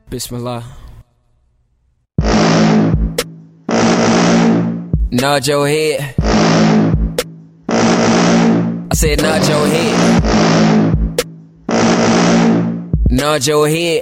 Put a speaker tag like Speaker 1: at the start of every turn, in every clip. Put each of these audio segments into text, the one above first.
Speaker 1: Bismillah. Nod your head. I said nod your head. Nod your head.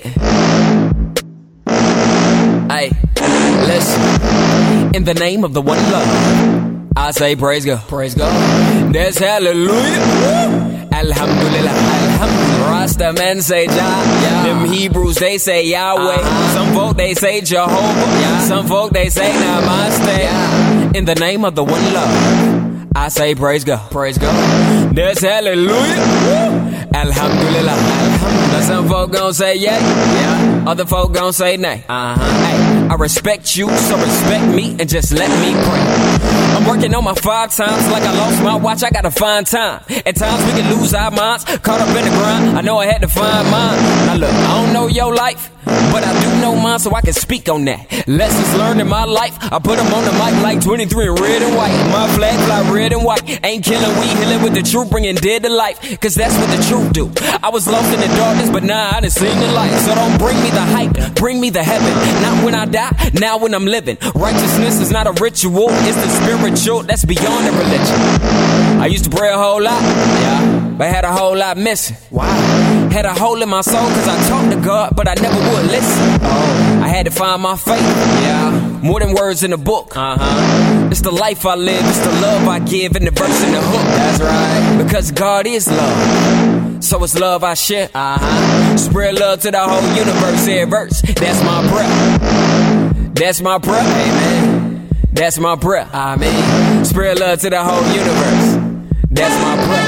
Speaker 1: Hey, listen. In the name of the one love, I say praise God. Praise God. There's hallelujah. Alhamdulillah. Alhamdulillah. Rasta men say Jah. Them Hebrews they say Yahweh. Some folk they say Jehovah. Some folk they say Namaste. In the name of the one love, I say praise God. Praise God. There's hallelujah. Alhamdulillah. Alhamdulillah. Some folk gon' say yeah. Other folk gon' say nay. Hey, I respect you, so respect me and just let me pray. I'm working on my 5 times like I lost my watch. I gotta find time. At times we can lose our minds, caught up in the grind. I know I had to find mine. Now look, I don't know your life, but I do know mine, so I can speak on that. Lessons learned in my life, I put them on the mic like 23 in red and white. My flag fly red and white. Ain't killing, we healing with the truth, bringing dead to life, cause that's what the truth do. I was lost in the darkness, but now I done seen the light. So don't bring me the hype, bring me the heaven. Not when I die, now when I'm living. Righteousness is not a ritual, it's the spiritual that's beyond the religion. I used to pray a whole lot, but had a whole lot missing. Wow. Had a hole in my soul cause I talked to God, but I never would listen. I had to find my faith, more than words in a book. It's the life I live, it's the love I give, and the verse in the hook. That's right. Because God is love, so it's love I share. Spread love to the whole universe, every verse. That's my prayer. That's my prayer. Amen. That's my prayer. Amen. Spread love to the whole universe. That's my prayer.